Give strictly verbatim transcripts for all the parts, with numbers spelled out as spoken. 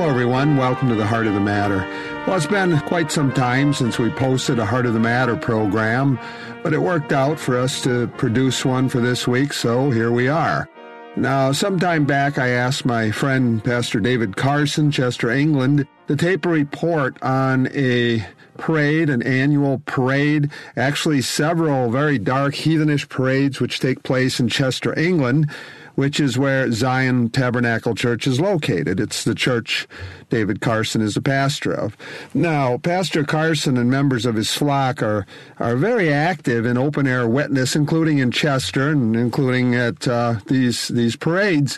Hello, everyone. Welcome to the Heart of the Matter. Well, it's been quite some time since we posted a Heart of the Matter program, but it worked out for us to produce one for this week, so here we are. Now, sometime back, I asked my friend, Pastor David Carson, Chester, England, to tape a report on a parade, an annual parade, actually several very dark heathenish parades which take place in Chester, England, which is where Zion Tabernacle Church is located. It's the church David Carson is the pastor of. Now, Pastor Carson and members of his flock are, are very active in open-air witness, including in Chester and including at uh, these, these parades.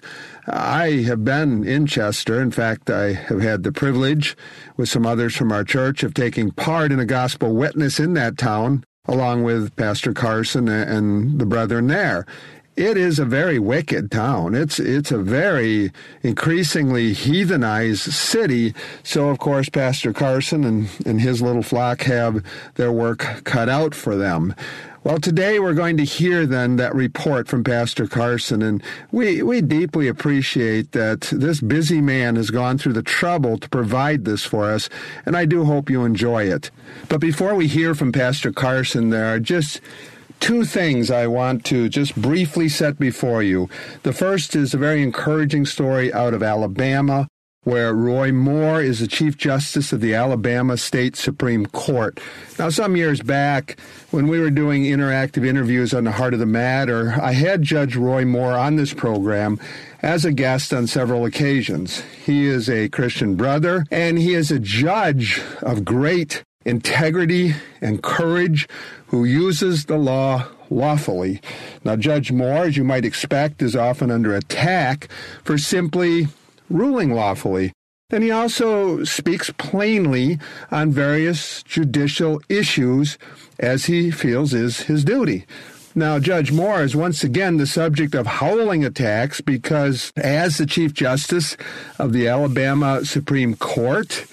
I have been in Chester. In fact, I have had the privilege, with some others from our church, of taking part in a gospel witness in that town, along with Pastor Carson and the brethren there. It is a very wicked town. It's it's a very increasingly heathenized city. So, of course, Pastor Carson and, and his little flock have their work cut out for them. Well, today we're going to hear then that report from Pastor Carson, and we, we deeply appreciate that this busy man has gone through the trouble to provide this for us, and I do hope you enjoy it. But before we hear from Pastor Carson, there are just two things I want to just briefly set before you. The first is a very encouraging story out of Alabama, where Roy Moore is the Chief Justice of the Alabama State Supreme Court. Now, some years back, when we were doing interactive interviews on the Heart of the Matter, I had Judge Roy Moore on this program as a guest on several occasions. He is a Christian brother, and he is a judge of great integrity and courage who uses the law lawfully. Now, Judge Moore, as you might expect, is often under attack for simply ruling lawfully. And he also speaks plainly on various judicial issues as he feels is his duty. Now, Judge Moore is once again the subject of howling attacks because as the Chief Justice of the Alabama Supreme Court,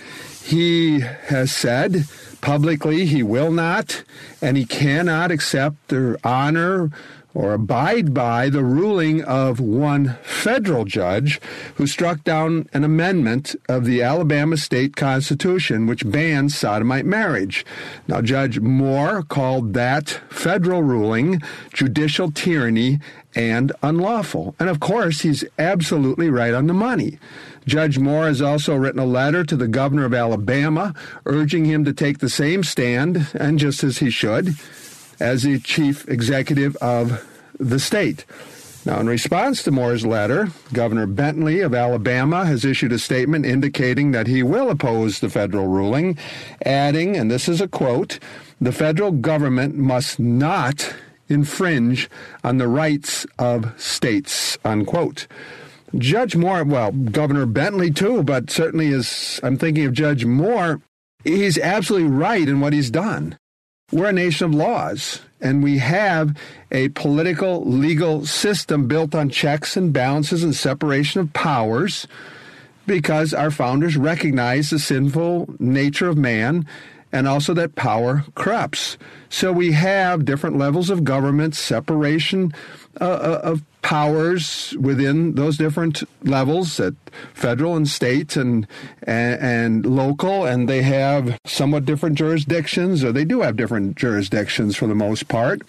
he has said publicly he will not and he cannot accept or honor or abide by the ruling of one federal judge who struck down an amendment of the Alabama state constitution which bans sodomite marriage. Now, Judge Moore called that federal ruling judicial tyranny and unlawful. And of course, he's absolutely right on the money. Judge Moore has also written a letter to the governor of Alabama urging him to take the same stand, and just as he should, as the chief executive of the state. Now, in response to Moore's letter, Governor Bentley of Alabama has issued a statement indicating that he will oppose the federal ruling, adding, and this is a quote, "The federal government must not infringe on the rights of states," unquote. Judge Moore, well, Governor Bentley too, but certainly as I'm thinking of Judge Moore, he's absolutely right in what he's done. We're a nation of laws, and we have a political, legal system built on checks and balances and separation of powers because our founders recognized the sinful nature of man and also that power corrupts. So we have different levels of government, separation uh, of powers within those different levels at federal and state and, and and local, and they have somewhat different jurisdictions, or they do have different jurisdictions for the most part.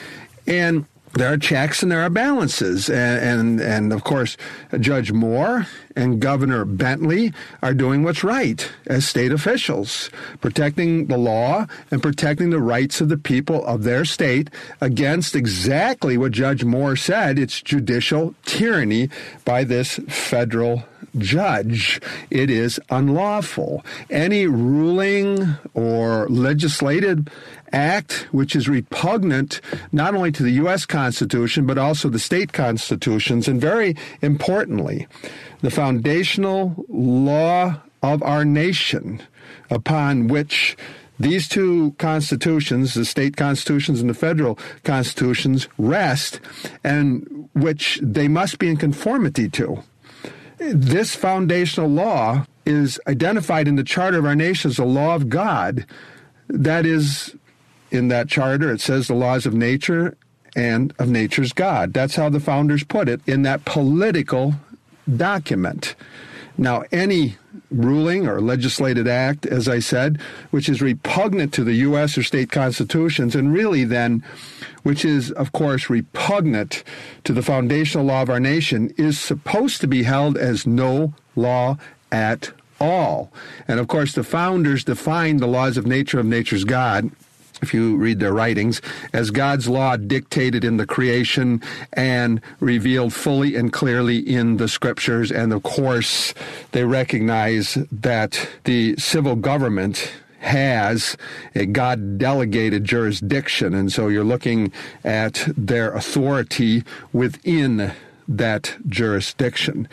And there are checks and there are balances. And, and, and of course, Judge Moore and Governor Bentley are doing what's right as state officials, protecting the law and protecting the rights of the people of their state against exactly what Judge Moore said. It's judicial tyranny by this federal judge. It is unlawful. Any ruling or legislative act which is repugnant not only to the U S Constitution but also the state constitutions, and very importantly, the foundational law of our nation upon which these two constitutions, the state constitutions and the federal constitutions, rest, and which they must be in conformity to. This foundational law is identified in the charter of our nation as the law of God. That is, in that charter, it says the laws of nature and of nature's God. That's how the founders put it in that political document. Now, any ruling or legislated act, as I said, which is repugnant to the U S or state constitutions, and really then, which is, of course, repugnant to the foundational law of our nation, is supposed to be held as no law at all. And, of course, the founders defined the laws of nature of nature's God, if you read their writings, as God's law dictated in the creation and revealed fully and clearly in the scriptures. And, of course, they recognize that the civil government has a God-delegated jurisdiction, and so you're looking at their authority within that jurisdiction.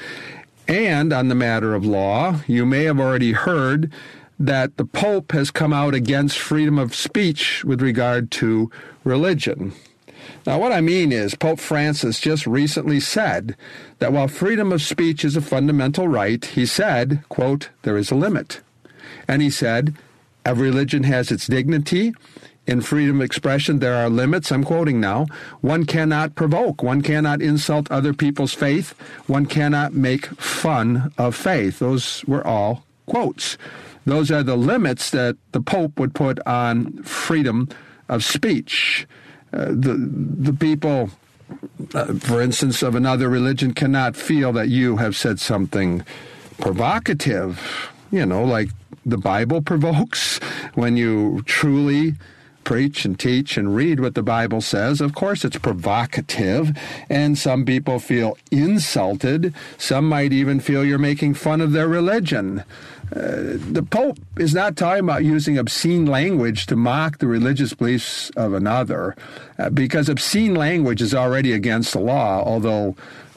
And on the matter of law, you may have already heard that the Pope has come out against freedom of speech with regard to religion. Now, what I mean is Pope Francis just recently said that while freedom of speech is a fundamental right, he said, quote, there is a limit. And he said, every religion has its dignity. In freedom of expression, there are limits. I'm quoting now. One cannot provoke. One cannot insult other people's faith. One cannot make fun of faith. Those were all quotes. Those are the limits that the Pope would put on freedom of speech. Uh, the the people, uh, for instance, of another religion cannot feel that you have said something provocative, you know, like the Bible provokes when you truly preach and teach and read what the Bible says. Of course, it's provocative, and some people feel insulted. Some might even feel you're making fun of their religion. Uh, the Pope is not talking about using obscene language to mock the religious beliefs of another, uh, because obscene language is already against the law, although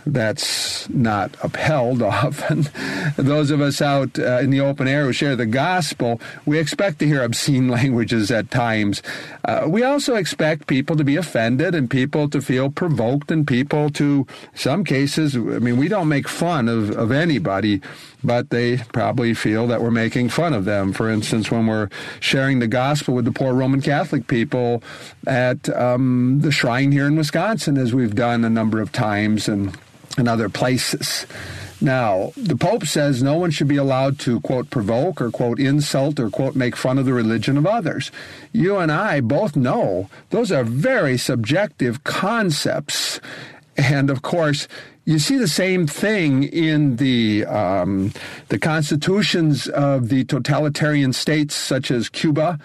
that's not upheld often. Those of us out uh, in the open air who share the gospel, we expect to hear obscene languages at times. Uh, we also expect people to be offended and people to feel provoked and people to, some cases, I mean, we don't make fun of, of anybody, but they probably feel that we're making fun of them. For instance, when we're sharing the gospel with the poor Roman Catholic people at um, the shrine here in Wisconsin, as we've done a number of times, and and other places. Now, the Pope says no one should be allowed to, quote, provoke or, quote, insult or, quote, make fun of the religion of others. You and I both know those are very subjective concepts. And, of course, you see the same thing in the um, the constitutions of the totalitarian states such as Cuba,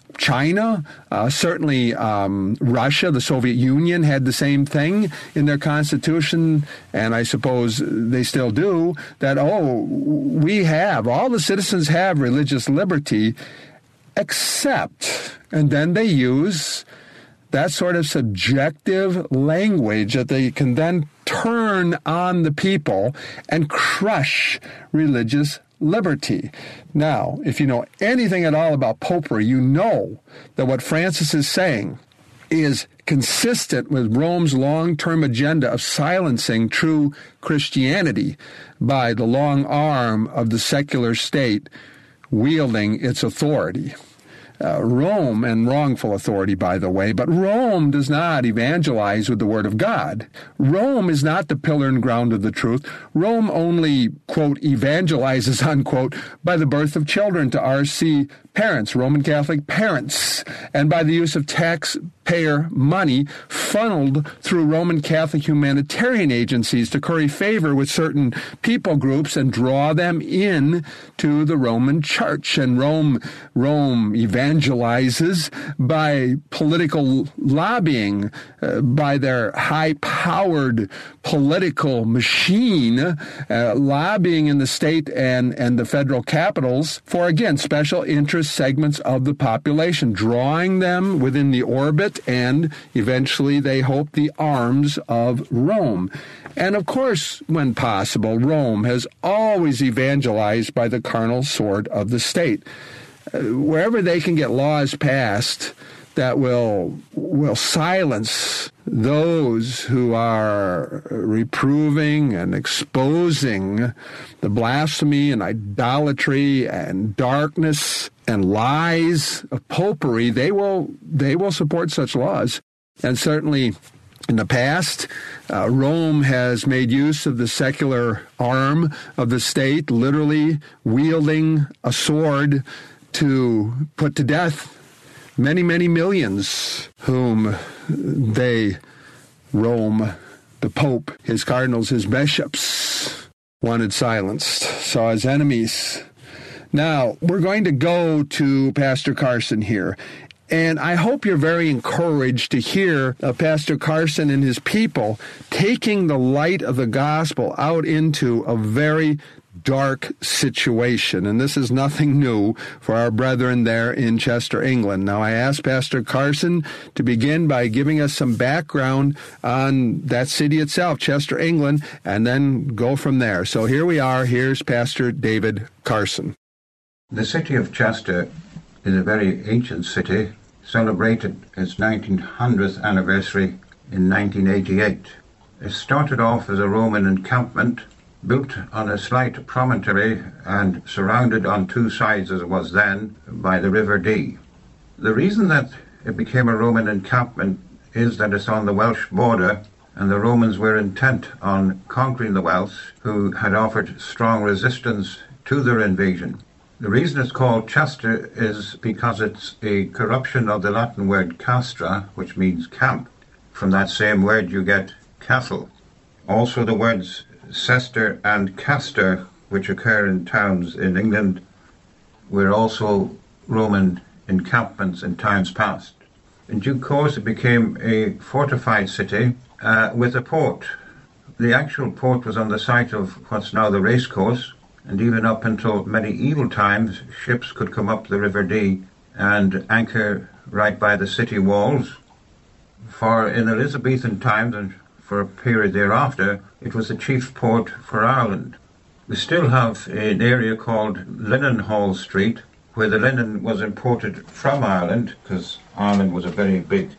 China, uh, certainly um, Russia, the Soviet Union had the same thing in their constitution, and I suppose they still do, that, oh, we have, all the citizens have religious liberty, except, and then they use that sort of subjective language that they can then turn on the people and crush religious liberty. Now, if you know anything at all about popery, you know that what Francis is saying is consistent with Rome's long-term agenda of silencing true Christianity by the long arm of the secular state wielding its authority. Uh, Rome, and wrongful authority, by the way, but Rome does not evangelize with the Word of God. Rome is not the pillar and ground of the truth. Rome only, quote, evangelizes, unquote, by the birth of children to R C parents, Roman Catholic parents, and by the use of taxpayer money funneled through Roman Catholic humanitarian agencies to curry favor with certain people groups and draw them in to the Roman Church. And Rome, Rome evangelizes by political lobbying, uh, by their high-powered political machine, uh, lobbying in the state and, and the federal capitals for, again, special interest segments of the population, drawing them within the orbit and eventually, they hope, the arms of Rome. And of course, when possible, Rome has always evangelized by the carnal sword of the state. Uh, wherever they can get laws passed that will will silence those who are reproving and exposing the blasphemy and idolatry and darkness and lies of popery, they will they will support such laws. And certainly In the past, uh, Rome has made use of the secular arm of the state, literally wielding a sword to put to death many, many millions whom they, Rome, the Pope, his cardinals, his bishops, wanted silenced, saw as enemies. Now, we're going to go to Pastor Carson here. And I hope you're very encouraged to hear uh, Pastor Carson and his people taking the light of the gospel out into a very dark situation. And this is nothing new for our brethren there in Chester, England. Now, I asked Pastor Carson to begin by giving us some background on that city itself, Chester, England, and then go from there. So here we are. Here's Pastor David Carson. The city of Chester is a very ancient city, celebrated its nineteen hundredth anniversary in nineteen eighty-eight. It started off as a Roman encampment, built on a slight promontory and surrounded on two sides, as it was then, by the River Dee. The reason that it became a Roman encampment is that it's on the Welsh border, and the Romans were intent on conquering the Welsh, who had offered strong resistance to their invasion. The reason it's called Chester is because it's a corruption of the Latin word castra, which means camp. From that same word you get castle. Also the words Cester and Castor, which occur in towns in England, were also Roman encampments in times past. In due course it became a fortified city uh, with a port. The actual port was on the site of what's now the racecourse, and even up until medieval times, ships could come up the River Dee and anchor right by the city walls. For in Elizabethan times, and for a period thereafter, it was the chief port for Ireland. We still have an area called Linenhall Street, where the linen was imported from Ireland, because Ireland was a very big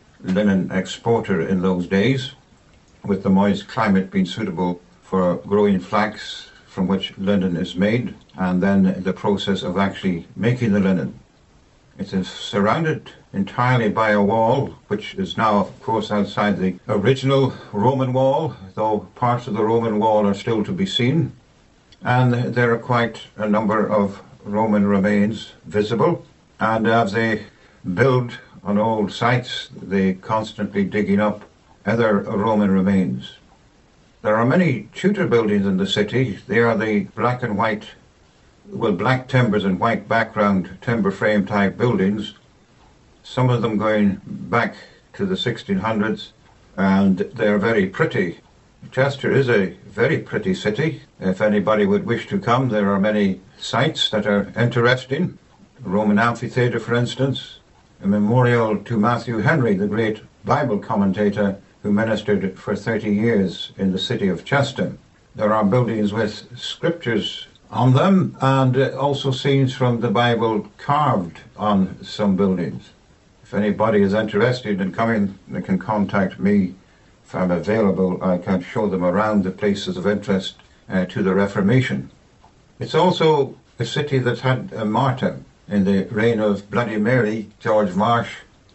linen exporter in those days, with the moist climate being suitable for growing flax, from which linen is made, and then the process of actually making the linen. It is surrounded entirely by a wall, which is now, of course, outside the original Roman wall, though parts of the Roman wall are still to be seen. And there are quite a number of Roman remains visible, and as they build on old sites, they constantly digging up other Roman remains. There are many Tudor buildings in the city. They are the black and white, well, black timbers and white background timber frame type buildings, some of them going back to the sixteen hundreds, and they're very pretty. Chester is a very pretty city. If anybody would wish to come, there are many sites that are interesting. The Roman amphitheatre, for instance, a memorial to Matthew Henry, the great Bible commentator, who ministered for thirty years in the city of Chester. There are buildings with scriptures on them, and also scenes from the Bible carved on some buildings. If anybody is interested in coming, they can contact me. If I'm available, I can show them around the places of interest uh, to the Reformation. It's also a city that had a martyr. In the reign of Bloody Mary, George Marsh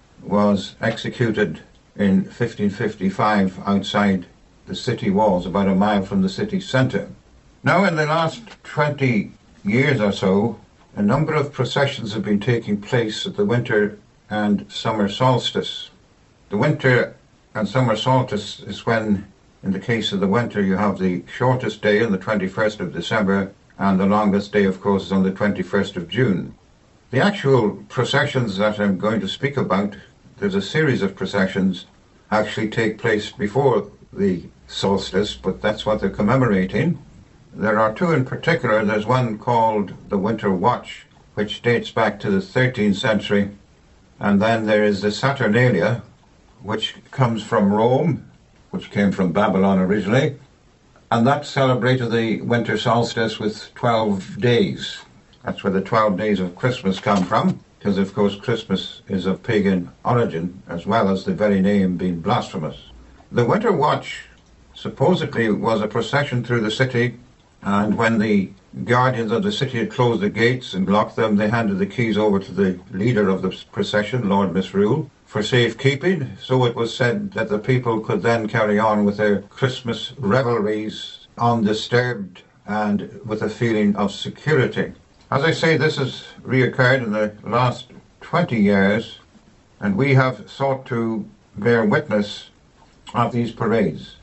was executed in fifteen fifty-five outside the city walls, about a mile from the city centre. Now, in the last twenty years or so, a number of processions have been taking place at the winter and summer solstice. The winter and summer solstice is when, in the case of the winter, you have the shortest day on the twenty-first of December, and the longest day, of course, is on the twenty-first of June. The actual processions that I'm going to speak about, there's a series of processions, actually take place before the solstice, but that's what they're commemorating. There are two in particular. There's one called the Winter Watch, which dates back to the thirteenth century, and then there is the Saturnalia, which comes from Rome, which came from Babylon originally, and that celebrated the winter solstice with twelve days. That's where the twelve days of Christmas come from, because of course Christmas is of pagan origin, as well as the very name being blasphemous. The Winter Watch supposedly was a procession through the city, and when the guardians of the city had closed the gates and locked them, they handed the keys over to the leader of the procession, Lord Misrule, for safekeeping, so it was said that the people could then carry on with their Christmas revelries undisturbed and with a feeling of security. As I say, this has reoccurred in the last twenty years, and we have sought to bear witness of these parades.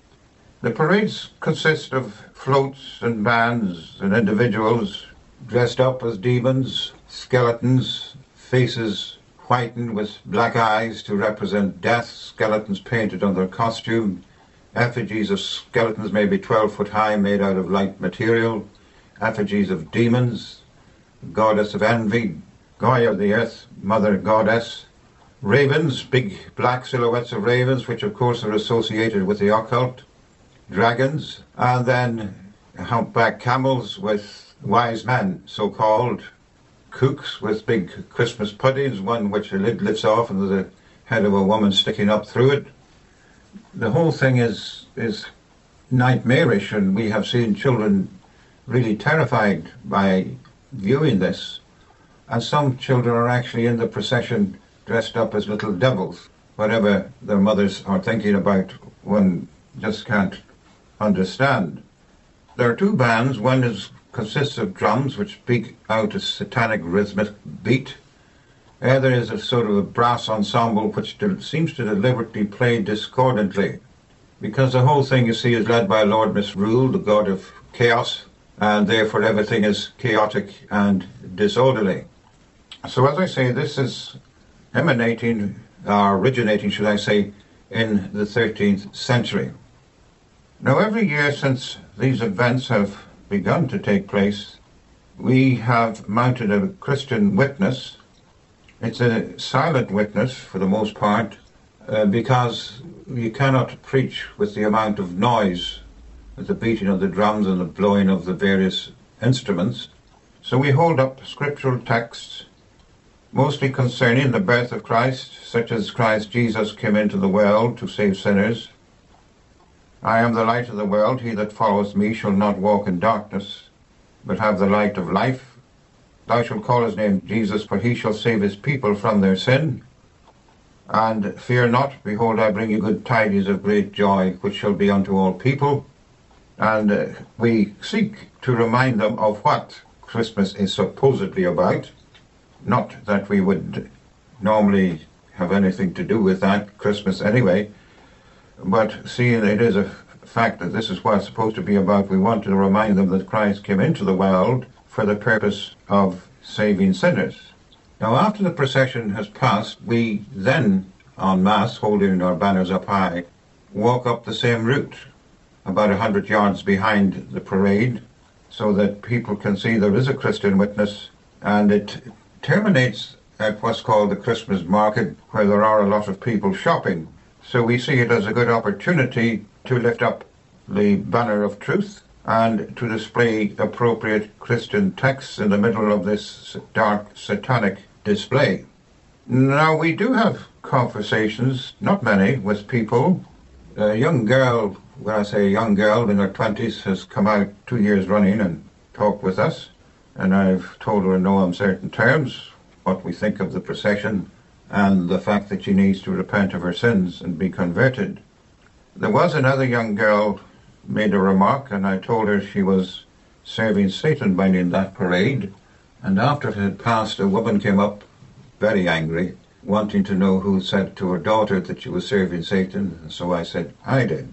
The parades consist of floats and bands and individuals dressed up as demons, skeletons, faces whitened with black eyes to represent death, skeletons painted on their costume, effigies of skeletons maybe twelve foot high made out of light material, effigies of demons, goddess of envy, Gaia of the earth, mother goddess, ravens, big black silhouettes of ravens, which of course are associated with the occult, dragons, and then humpback camels with wise men, so-called, cooks with big Christmas puddings, one which the lid lifts off and there's a head of a woman sticking up through it. The whole thing is is nightmarish, and we have seen children really terrified by viewing this. And some children are actually in the procession dressed up as little devils. Whatever their mothers are thinking about, one just can't understand. There are two bands. One is consists of drums which speak out a satanic rhythmic beat. The other is a sort of a brass ensemble which de- seems to deliberately play discordantly, because the whole thing, you see, is led by Lord Misrule, the god of chaos, and therefore everything is chaotic and disorderly. So as I say, this is emanating, or originating, should I say, in the thirteenth century. Now, every year since these events have begun to take place, we have mounted a Christian witness. It's a silent witness for the most part, uh, because you cannot preach with the amount of noise, with the beating of the drums and the blowing of the various instruments. So we hold up scriptural texts, mostly concerning the birth of Christ, such as Christ Jesus came into the world to save sinners. I am the light of the world. He that followeth me shall not walk in darkness, but have the light of life. Thou shalt call his name Jesus, for he shall save his people from their sin. And fear not, behold, I bring you good tidings of great joy, which shall be unto all people. And uh, we seek to remind them of what Christmas is supposedly about. Not that we would normally have anything to do with that, Christmas anyway, but seeing it is a fact that this is what it's supposed to be about, we want to remind them that Christ came into the world for the purpose of saving sinners. Now, after the procession has passed, we then, en masse, holding our banners up high, walk up the same route, about a hundred yards behind the parade, so that people can see there is a Christian witness, and it terminates at what's called the Christmas market, where there are a lot of people shopping. So we see it as a good opportunity to lift up the banner of truth and to display appropriate Christian texts in the middle of this dark satanic display. Now, we do have conversations, not many, with people. A young girl, when I say a young girl, in her twenties, has come out two years running and talked with us, and I've told her in no uncertain terms what we think of the procession and the fact that she needs to repent of her sins and be converted. There was another young girl made a remark, and I told her she was serving Satan by in that parade, and after it had passed, a woman came up very angry, wanting to know who said to her daughter that she was serving Satan, and so I said, I did,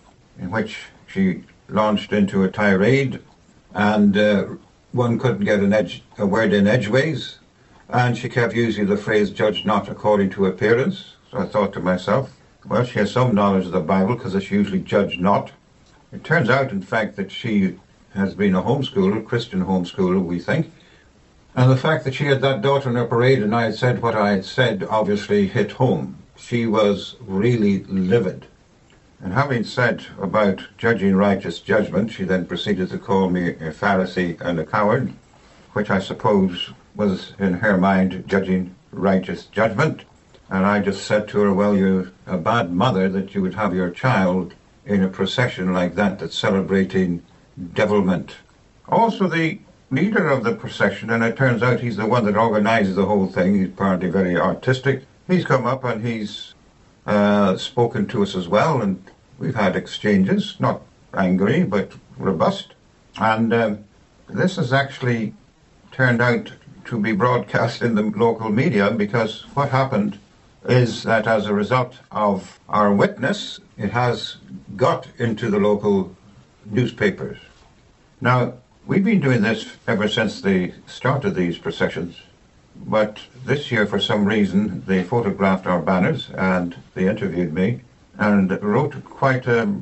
in which she launched into a tirade, and uh, one couldn't get an edge, a word in edgeways, and she kept using the phrase, judge not according to appearance. So I thought to myself, well, she has some knowledge of the Bible, because it's usually judge not. It turns out, in fact, that she has been a homeschooler, Christian homeschooler, we think. And the fact that she had that daughter in her parade and I had said what I had said obviously hit home. She was really livid. And having said about judging righteous judgment, she then proceeded to call me a Pharisee and a coward, which I suppose was in her mind judging righteous judgment. And I just said to her, well, you're a bad mother that you would have your child in a procession like that that's celebrating devilment. Also, the leader of the procession, and it turns out he's the one that organizes the whole thing, he's apparently very artistic, he's come up and he's uh, spoken to us as well, and we've had exchanges, not angry, but robust. And um, this has actually turned out to be broadcast in the local media, because what happened is that as a result of our witness, it has got into the local newspapers. Now, we've been doing this ever since the start of these processions, but this year, for some reason, they photographed our banners and they interviewed me and wrote quite an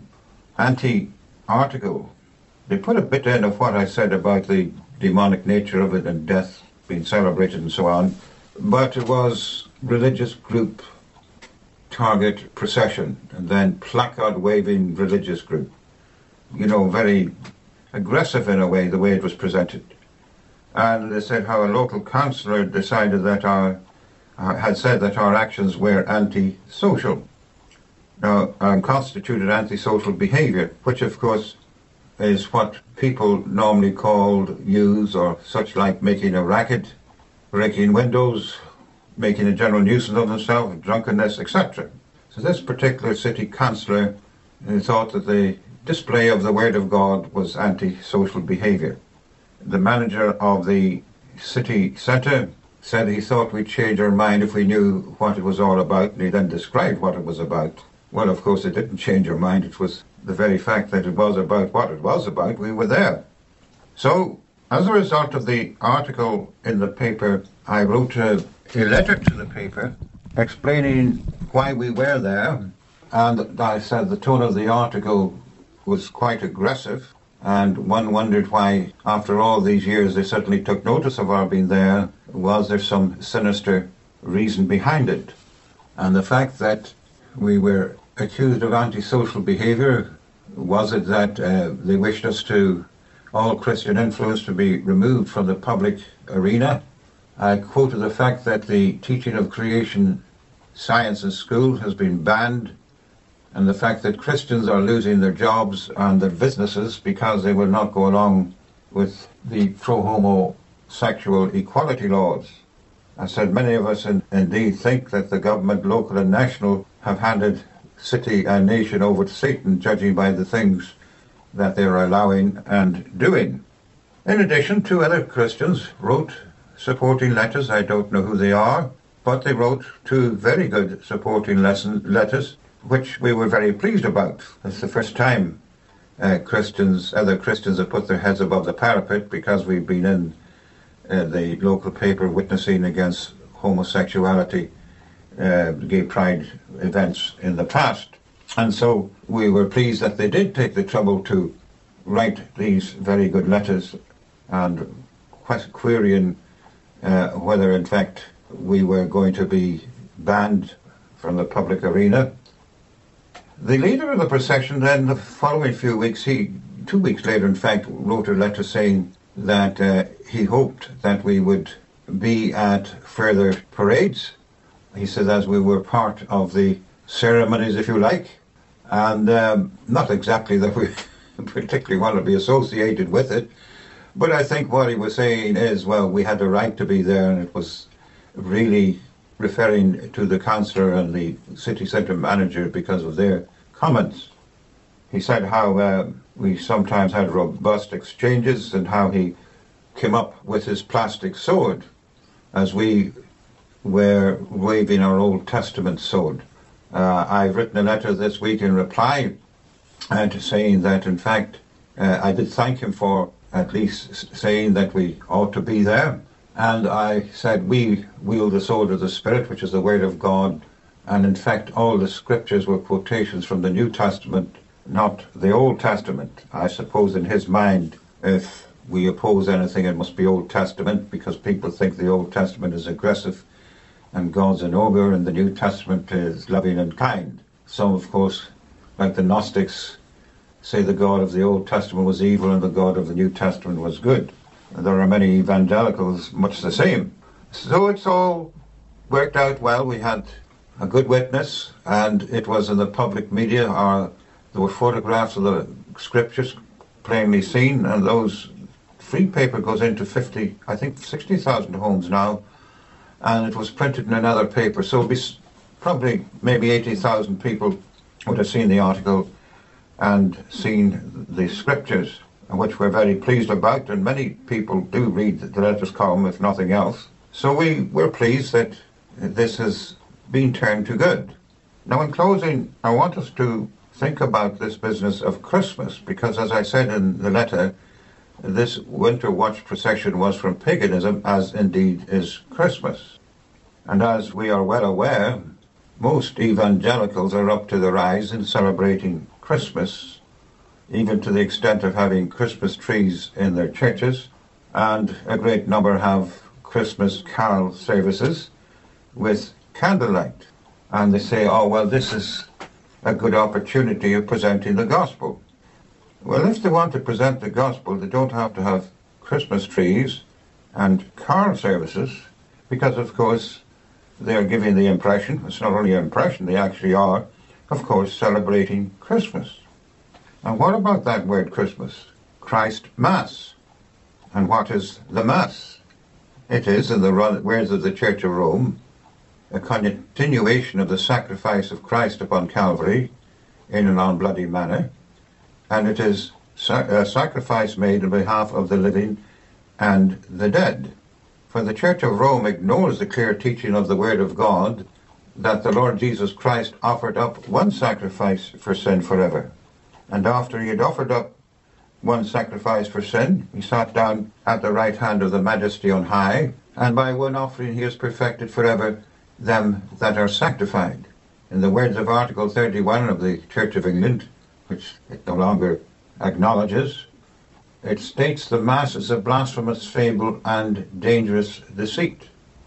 anti-article. They put a bit in of what I said about the demonic nature of it and death being celebrated and so on, but it was religious group target procession and then placard waving religious group. You know, very aggressive in a way, the way it was presented. And they said how a local councillor decided that our, uh, had said that our actions were anti-social. Now, um, constituted antisocial behaviour, which of course is what people normally call, use, or such like making a racket, breaking windows, making a general nuisance of themselves, drunkenness, et cetera. So this particular city councillor thought that the display of the Word of God was anti-social behaviour. The manager of the city centre said he thought we'd change our mind if we knew what it was all about, and he then described what it was about. Well, of course, it didn't change our mind. It was the very fact that it was about what it was about. We were there. So, as a result of the article in the paper, I wrote a, a letter to the paper explaining why we were there, and I said the tone of the article was quite aggressive, and one wondered why, after all these years, they suddenly took notice of our being there. Was there some sinister reason behind it? And the fact that we were accused of antisocial behaviour, was it that uh, they wished us to, all Christian influence, to be removed from the public arena? I quoted the fact that the teaching of creation science in school has been banned, and the fact that Christians are losing their jobs and their businesses because they will not go along with the pro-homosexual equality laws. I said many of us in, indeed think that the government, local and national, have handed city and nation over to Satan, judging by the things that they're allowing and doing. In addition, two other Christians wrote supporting letters. I don't know who they are, but they wrote two very good supporting lesson letters, which we were very pleased about. It's the first time uh, Christians, other Christians have put their heads above the parapet, because we've been in uh, the local paper witnessing against homosexuality, uh, gay pride events in the past. And so we were pleased that they did take the trouble to write these very good letters and querying uh, whether in fact we were going to be banned from the public arena. The leader of the procession then, the following few weeks, he, two weeks later in fact, wrote a letter saying that uh, he hoped that we would be at further parades. He said as we were part of the ceremonies, if you like, and um, not exactly that we particularly want to be associated with it, but I think what he was saying is, well, we had the right to be there, and it was really referring to the councillor and the city centre manager because of their comments. He said how uh, we sometimes had robust exchanges, and how he came up with his plastic sword as we were waving our Old Testament sword. Uh, I've written a letter this week in reply and uh, saying that in fact uh, I did thank him for at least saying that we ought to be there. And I said we wield the sword of the Spirit, which is the Word of God, and in fact all the scriptures were quotations from the New Testament, not the Old Testament. I suppose in his mind, if we oppose anything, it must be Old Testament, because people think the Old Testament is aggressive and God's an ogre, and the New Testament is loving and kind. Some, of course, like the Gnostics, say the God of the Old Testament was evil and the God of the New Testament was good. There are many evangelicals much the same. So it's all worked out well. We had a good witness, and it was in the public media. Our, there were photographs of the scriptures plainly seen, and those free paper goes into fifty, I think sixty thousand homes now, and it was printed in another paper. So it'd be probably maybe eighty thousand people would have seen the article and seen the scriptures, which we're very pleased about, and many people do read the letters column, if nothing else. So we, we're pleased that this has been turned to good. Now, in closing, I want us to think about this business of Christmas, because as I said in the letter, this winter watch procession was from paganism, as indeed is Christmas. And as we are well aware, most evangelicals are up to their eyes in celebrating Christmas, even to the extent of having Christmas trees in their churches, and a great number have Christmas carol services with candlelight. And they say, oh, well, this is a good opportunity of presenting the gospel. Well, if they want to present the gospel, they don't have to have Christmas trees and carol services, because, of course, they are giving the impression, it's not only an impression, they actually are, of course, celebrating Christmas. And what about that word Christmas? Christ Mass. And what is the Mass? It is, in the words of the Church of Rome, a continuation of the sacrifice of Christ upon Calvary in an unbloody manner, and it is a sacrifice made on behalf of the living and the dead. For the Church of Rome ignores the clear teaching of the Word of God that the Lord Jesus Christ offered up one sacrifice for sin forever. And after he had offered up one sacrifice for sin, he sat down at the right hand of the Majesty on high, and by one offering he has perfected forever them that are sanctified. In the words of Article thirty-one of the Church of England, which it no longer acknowledges, it states the Mass is a blasphemous fable and dangerous deceit.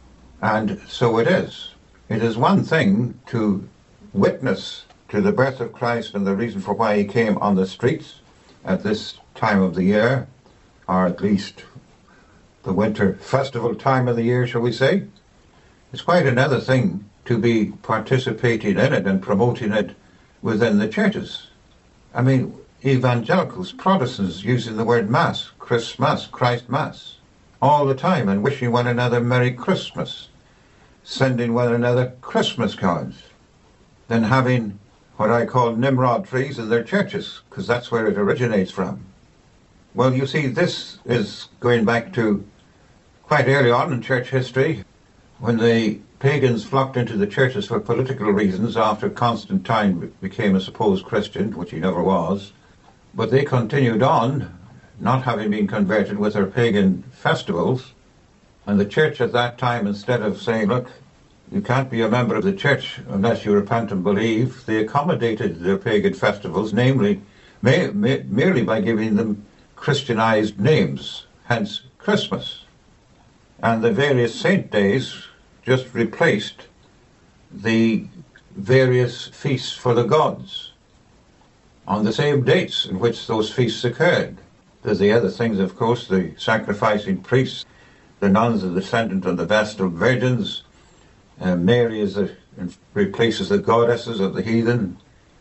And so it is. It is one thing to witness to the birth of Christ and the reason for why he came on the streets at this time of the year, or at least the winter festival time of the year, shall we say. It's quite another thing to be participating in it and promoting it within the churches. I mean, evangelicals, Protestants, using the word Mass, Christmas, Christ Mass, all the time, and wishing one another Merry Christmas, sending one another Christmas cards, then having what I call Nimrod trees in their churches, because that's where it originates from. Well, you see, this is going back to quite early on in church history, when the pagans flocked into the churches for political reasons after Constantine became a supposed Christian, which he never was. But they continued on, not having been converted, with their pagan festivals. And the church at that time, instead of saying, look, you can't be a member of the church unless you repent and believe, they accommodated their pagan festivals, namely, may, may, merely by giving them Christianized names, hence Christmas. And the various saint days just replaced the various feasts for the gods on the same dates in which those feasts occurred. There's the other things, of course, the sacrificing priests, the nuns, the descendant of the Vestal Virgins, uh, Mary is the, replaces the goddesses of the heathen,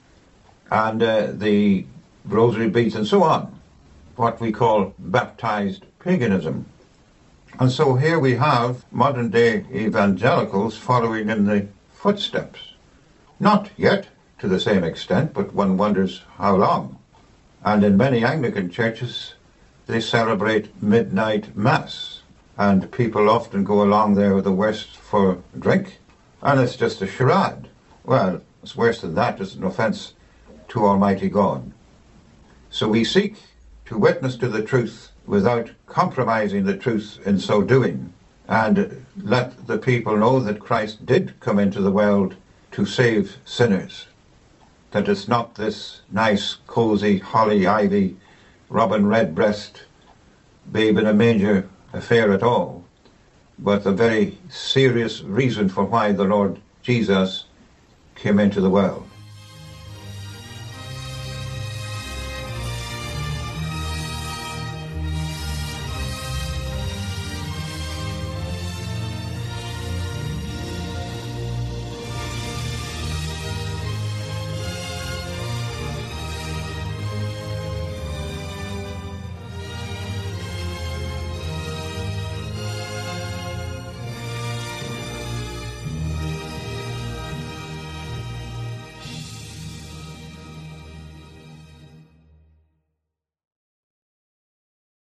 and uh, the rosary beads and so on, what we call baptized paganism. And so here we have modern-day evangelicals following in the footsteps. Not yet to the same extent, but one wonders how long. And in many Anglican churches, they celebrate midnight mass, and people often go along there with the worst for drink, and it's just a charade. Well, it's worse than that. It's an offence to Almighty God. So we seek to witness to the truth without compromising the truth in so doing, and let the people know that Christ did come into the world to save sinners, that it's not this nice, cosy, holly, ivy, robin redbreast, babe in a manger affair at all, but the very serious reason for why the Lord Jesus came into the world.